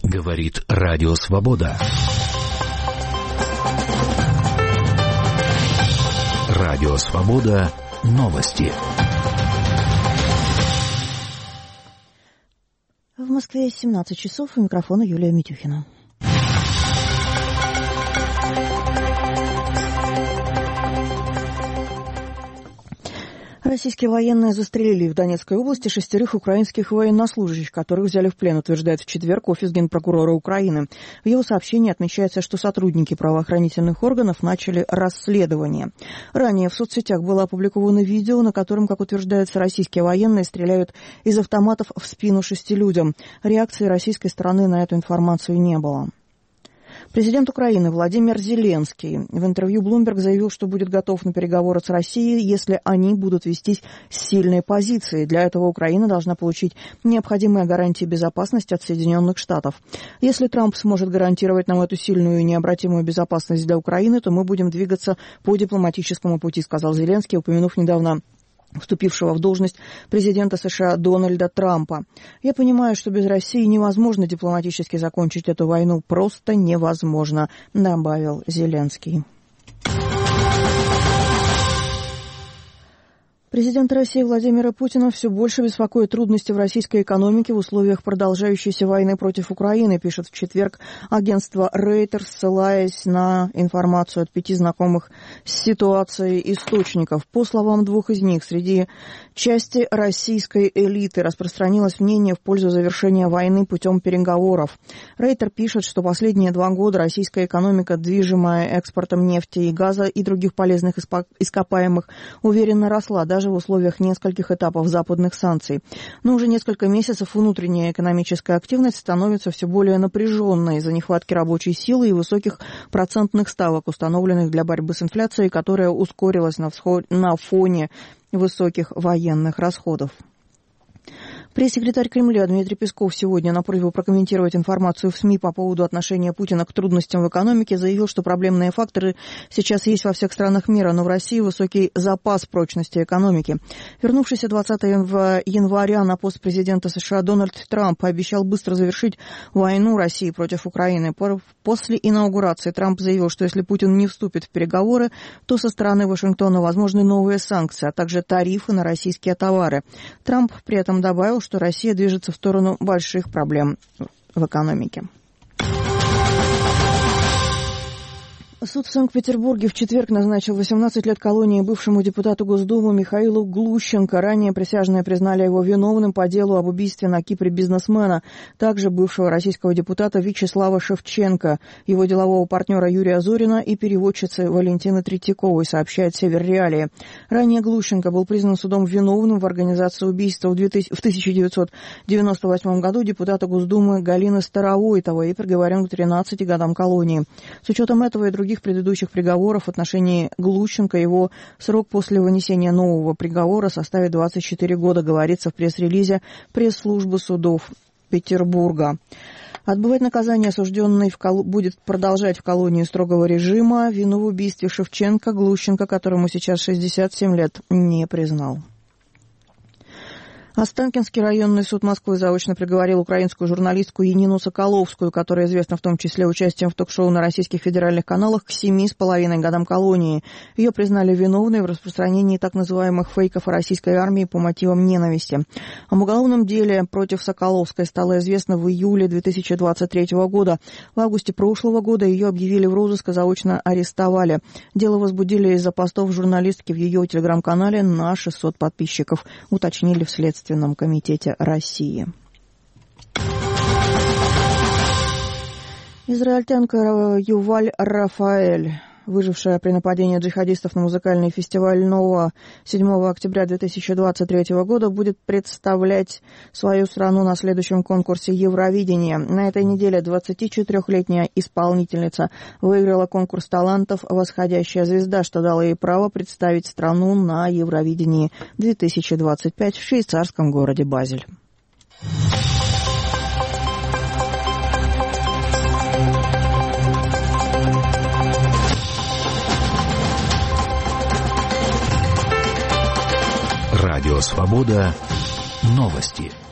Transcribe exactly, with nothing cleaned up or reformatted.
Говорит Радио Свобода. Радио Свобода. Новости. В Москве семнадцать часов. У микрофона Юлия Митюхина. Российские военные застрелили в Донецкой области шестерых украинских военнослужащих, которых взяли в плен, утверждает в четверг офис генпрокурора Украины. В его сообщении отмечается, что сотрудники правоохранительных органов начали расследование. Ранее в соцсетях было опубликовано видео, на котором, как утверждается, российские военные стреляют из автоматов в спину шести людям. Реакции российской стороны на эту информацию не было. Президент Украины Владимир Зеленский в интервью Bloomberg заявил, что будет готов на переговоры с Россией, если они будут вестись с сильной позиции. Для этого Украина должна получить необходимые гарантии безопасности от Соединенных Штатов. Если Трамп сможет гарантировать нам эту сильную и необратимую безопасность для Украины, то мы будем двигаться по дипломатическому пути, сказал Зеленский, упомянув недавно вступившего в должность президента США Дональда Трампа. «Я понимаю, что без России невозможно дипломатически закончить эту войну. Просто невозможно», — добавил Зеленский. Президента России Владимира Путина все больше беспокоят трудности в российской экономике в условиях продолжающейся войны против Украины, пишет в четверг агентство Reuters, ссылаясь на информацию от пяти знакомых с ситуацией источников. По словам двух из них, среди части российской элиты распространилось мнение в пользу завершения войны путем переговоров. Рейтер пишет, что последние два года российская экономика, движимая экспортом нефти и газа и других полезных ископаемых, уверенно росла, даже в условиях нескольких этапов западных санкций. Но уже несколько месяцев внутренняя экономическая активность становится все более напряженной из-за нехватки рабочей силы и высоких процентных ставок, установленных для борьбы с инфляцией, которая ускорилась на, всход... на фоне высоких военных расходов. Пресс-секретарь Кремля Дмитрий Песков сегодня на просьбу прокомментировать информацию в СМИ по поводу отношения Путина к трудностям в экономике заявил, что проблемные факторы сейчас есть во всех странах мира, но в России высокий запас прочности экономики. Вернувшийся двадцатого января на пост президента США Дональд Трамп обещал быстро завершить войну России против Украины. После инаугурации Трамп заявил, что если Путин не вступит в переговоры, то со стороны Вашингтона возможны новые санкции, а также тарифы на российские товары. Трамп при этом добавил, что Россия движется в сторону больших проблем в экономике. Суд в Санкт-Петербурге в четверг назначил восемнадцать лет колонии бывшему депутату Госдумы Михаилу Глущенко. Ранее присяжные признали его виновным по делу об убийстве на Кипре бизнесмена, также бывшего российского депутата Вячеслава Шевченко, его делового партнера Юрия Зорина и переводчицы Валентины Третьяковой, сообщает Север Реалии. Ранее Глущенко был признан судом виновным в организации убийства в тысяча девятьсот девяносто восьмом году депутата Госдумы Галины Старовойтовой и приговорен к тринадцати годам колонии. С учетом этого и других предыдущих приговоров в отношении Глущенко его срок после вынесения нового приговора составит двадцать четыре года, говорится в пресс-релизе пресс-службы судов Петербурга. Отбывать наказание осужденный в кол... будет продолжать в колонии строгого режима. Вину в убийстве Шевченко Глущенко, которому сейчас шестьдесят семь лет, не признал. Останкинский районный суд Москвы заочно приговорил украинскую журналистку Янину Соколовскую, которая известна в том числе участием в ток-шоу на российских федеральных каналах, к семи с половиной годам колонии. Ее признали виновной в распространении так называемых фейков о российской армии по мотивам ненависти. Об уголовном деле против Соколовской стало известно в июле две тысячи двадцать третьего года. В августе прошлого года ее объявили в розыск и заочно арестовали. Дело возбудили из-за постов журналистки в ее телеграм-канале на шестьсот подписчиков, уточнили в следствии. В комитете России. Израильтянка Юваль Рафаэль, выжившая при нападении джихадистов на музыкальный фестиваль «Нова» седьмого октября две тысячи двадцать третьего года, будет представлять свою страну на следующем конкурсе Евровидения. На этой неделе двадцатичетырехлетняя исполнительница выиграла конкурс талантов «Восходящая звезда», что дало ей право представить страну на Евровидении две тысячи двадцать пять в швейцарском городе Базель. Радио Свобода. Новости.